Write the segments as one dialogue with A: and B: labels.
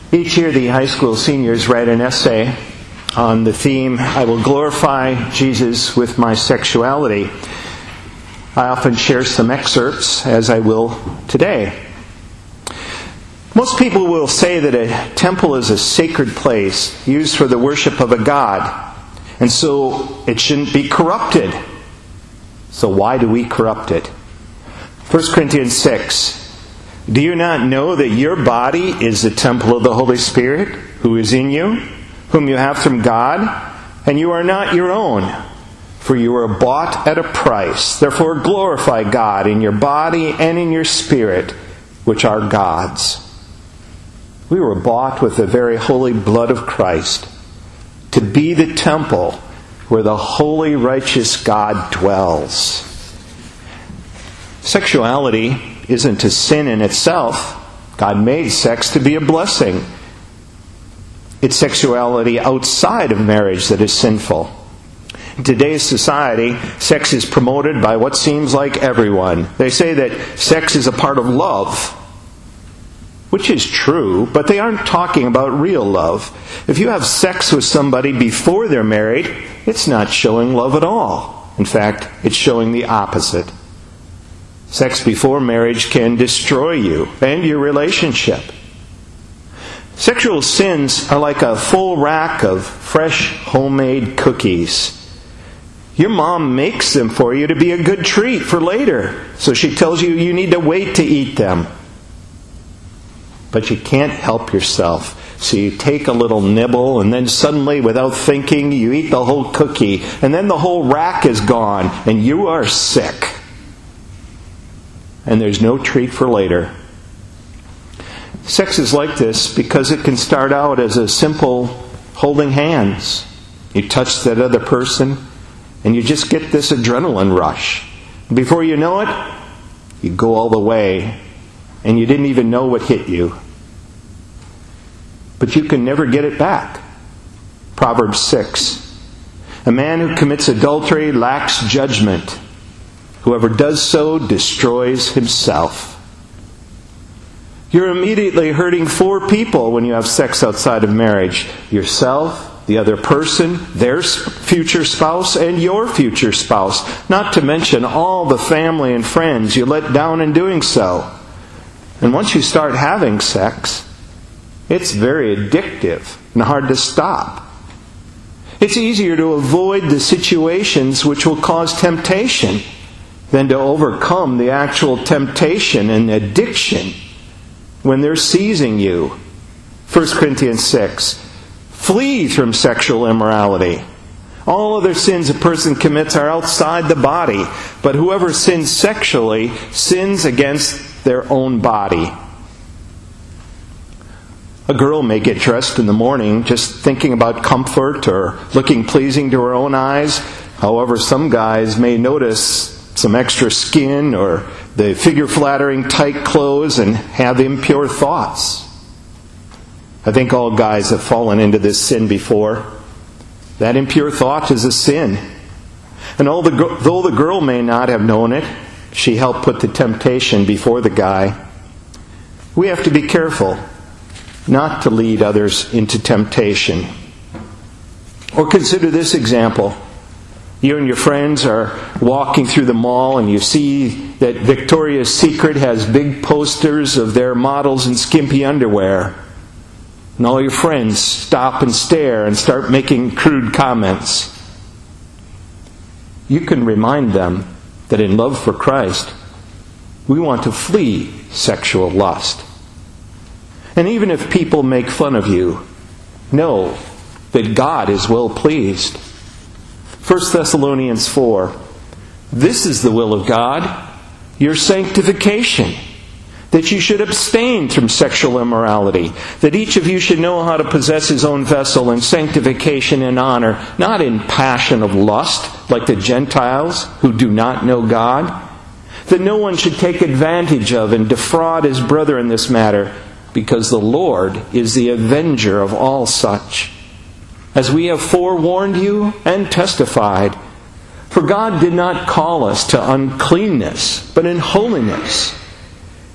A: Each year the high school seniors write an essay on the theme, I will glorify Jesus with my sexuality. I often share some excerpts, as I will today. Most people will say that a temple is a sacred place used for the worship of a god, and so it shouldn't be corrupted. So why do we corrupt it? 1 Corinthians 6. Do you not know that your body is the temple of the Holy Spirit, who is in you, whom you have from God, and you are not your own? For you were bought at a price. Therefore glorify God in your body and in your spirit, which are God's. We were bought with the very holy blood of Christ, to be the temple where the holy, righteous God dwells. Sexuality isn't a sin in itself. God made sex to be a blessing. It's sexuality outside of marriage that is sinful. In today's society, sex is promoted by what seems like everyone. They say that sex is a part of love, which is true, but they aren't talking about real love. If you have sex with somebody before they're married, it's not showing love at all. In fact, it's showing the opposite. Sex before marriage can destroy you and your relationship. Sexual sins are like a full rack of fresh homemade cookies. Your mom makes them for you to be a good treat for later, so she tells you you need to wait to eat them. But you can't help yourself. So you take a little nibble, and then suddenly, without thinking, you eat the whole cookie, and then the whole rack is gone, and you are sick. And there's no treat for later. Sex is like this because it can start out as a simple holding hands. You touch that other person, and you just get this adrenaline rush. Before you know it, you go all the way, and you didn't even know what hit you. But you can never get it back. Proverbs 6. A man who commits adultery lacks judgment. Whoever does so destroys himself. You're immediately hurting four people when you have sex outside of marriage. Yourself, the other person, their future spouse, and your future spouse. Not to mention all the family and friends you let down in doing so. And once you start having sex, it's very addictive and hard to stop. It's easier to avoid the situations which will cause temptation than to overcome the actual temptation and addiction when they're seizing you. 1 Corinthians 6. Flee from sexual immorality. All other sins a person commits are outside the body, but whoever sins sexually sins against their own body. A girl may get dressed in the morning just thinking about comfort or looking pleasing to her own eyes. However, some guys may notice some extra skin or the figure-flattering tight clothes and have impure thoughts. I think all guys have fallen into this sin before. That impure thought is a sin. And though the girl may not have known it, she helped put the temptation before the guy. We have to be careful not to lead others into temptation. Or consider this example. You and your friends are walking through the mall and you see that Victoria's Secret has big posters of their models in skimpy underwear. And all your friends stop and stare and start making crude comments. You can remind them that in love for Christ, we want to flee sexual lust. And even if people make fun of you, know that God is well pleased. 1 Thessalonians 4. This is the will of God, your sanctification, that you should abstain from sexual immorality, that each of you should know how to possess his own vessel in sanctification and honor, not in passion of lust, like the Gentiles who do not know God, that no one should take advantage of and defraud his brother in this matter, because the Lord is the avenger of all such. As we have forewarned you and testified, for God did not call us to uncleanness, but in holiness.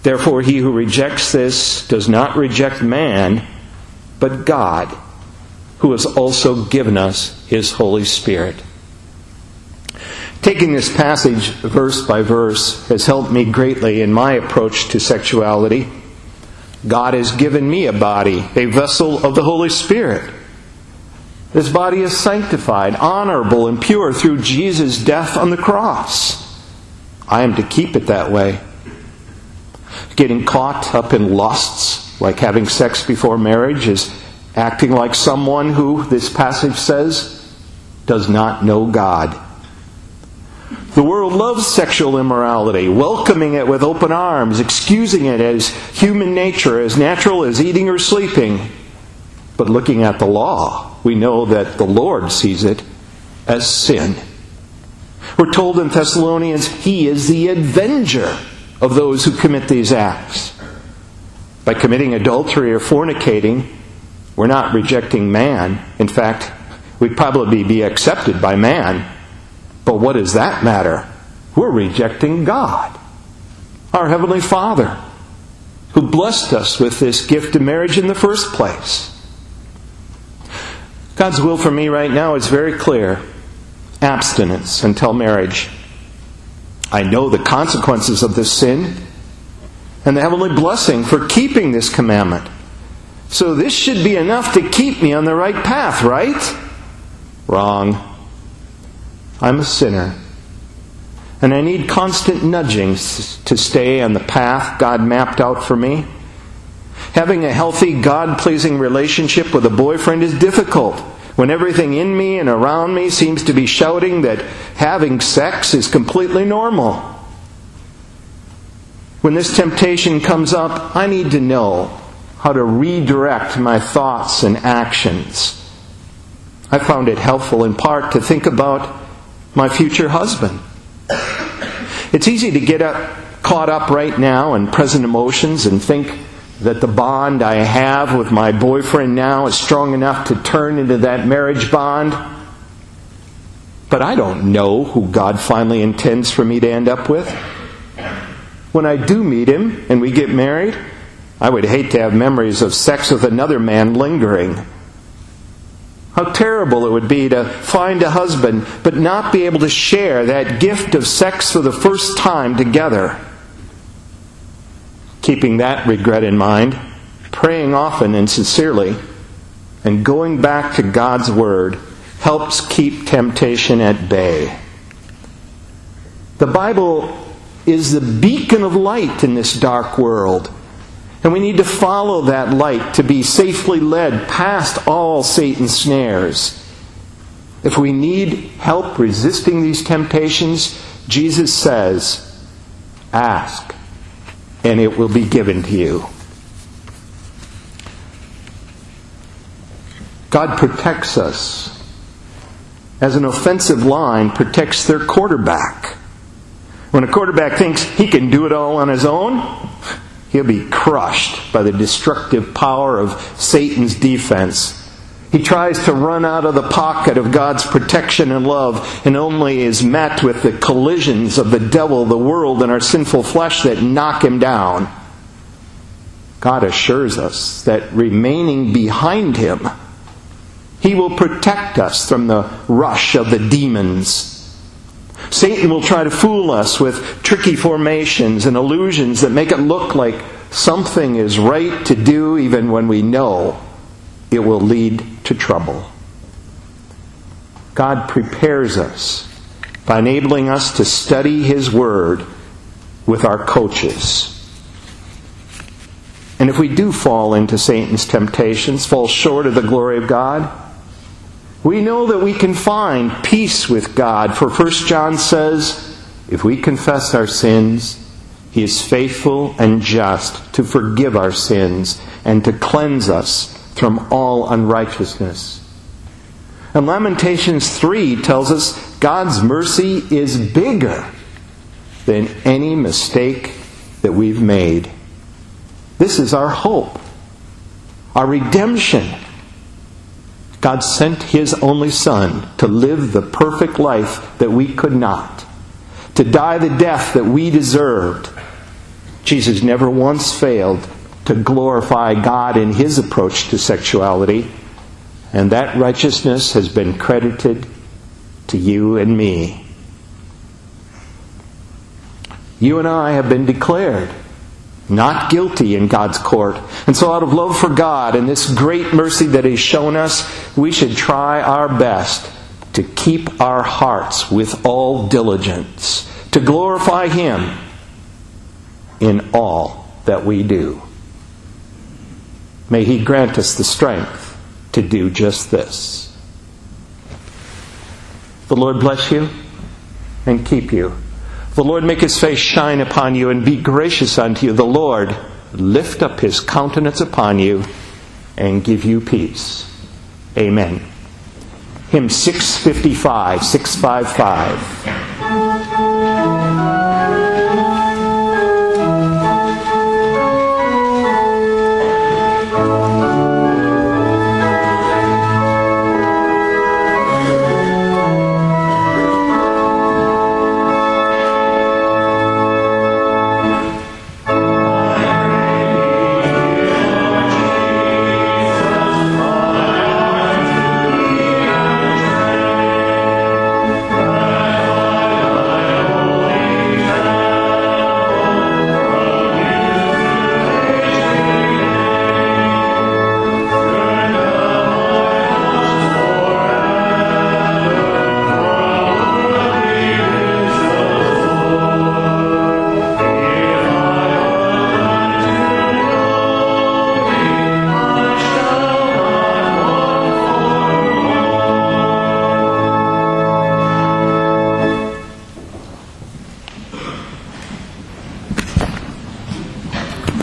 A: Therefore, he who rejects this does not reject man, but God, who has also given us his Holy Spirit. Taking this passage verse by verse has helped me greatly in my approach to sexuality. God has given me a body, a vessel of the Holy Spirit. This body is sanctified, honorable, and pure through Jesus' death on the cross. I am to keep it that way. Getting caught up in lusts, like having sex before marriage, is acting like someone who, this passage says, does not know God. The world loves sexual immorality, welcoming it with open arms, excusing it as human nature, as natural as eating or sleeping. But looking at the law, we know that the Lord sees it as sin. We're told in Thessalonians, He is the avenger of those who commit these acts. By committing adultery or fornicating, we're not rejecting man. In fact, we'd probably be accepted by man. But what does that matter? We're rejecting God, our Heavenly Father, who blessed us with this gift of marriage in the first place. God's will for me right now is very clear. Abstinence until marriage. I know the consequences of this sin and the heavenly blessing for keeping this commandment. So this should be enough to keep me on the right path, right? Wrong. I'm a sinner. And I need constant nudgings to stay on the path God mapped out for me. Having a healthy, God-pleasing relationship with a boyfriend is difficult when everything in me and around me seems to be shouting that having sex is completely normal. When this temptation comes up, I need to know how to redirect my thoughts and actions. I found it helpful in part to think about my future husband. It's easy to get caught up right now in present emotions and think that the bond I have with my boyfriend now is strong enough to turn into that marriage bond. But I don't know who God finally intends for me to end up with. When I do meet him and we get married, I would hate to have memories of sex with another man lingering. How terrible it would be to find a husband but not be able to share that gift of sex for the first time together. Keeping that regret in mind, praying often and sincerely, and going back to God's Word helps keep temptation at bay. The Bible is the beacon of light in this dark world. And we need to follow that light to be safely led past all Satan's snares. If we need help resisting these temptations, Jesus says, ask, and it will be given to you. God protects us as an offensive line protects their quarterback. When a quarterback thinks he can do it all on his own, he'll be crushed by the destructive power of Satan's defense. He tries to run out of the pocket of God's protection and love and only is met with the collisions of the devil, the world, and our sinful flesh that knock him down. God assures us that remaining behind him, he will protect us from the rush of the demons. Satan will try to fool us with tricky formations and illusions that make it look like something is right to do even when we know it will lead to trouble. God prepares us by enabling us to study His Word with our coaches. And if we do fall into Satan's temptations, fall short of the glory of God, we know that we can find peace with God. For 1 John says, if we confess our sins, He is faithful and just to forgive our sins and to cleanse us from all unrighteousness. And Lamentations 3 tells us God's mercy is bigger than any mistake that we've made. This is our hope, our redemption. God sent His only Son to live the perfect life that we could not, to die the death that we deserved, Jesus never once failed to glorify God in his approach to sexuality, and that righteousness has been credited to you and me. You and I have been declared not guilty in God's court. And so out of love for God and this great mercy that He's shown us, we should try our best to keep our hearts with all diligence, to glorify Him in all that we do. May He grant us the strength to do just this. The Lord bless you and keep you. The Lord make His face shine upon you and be gracious unto you. The Lord lift up His countenance upon you and give you peace. Amen. Hymn 655, 655.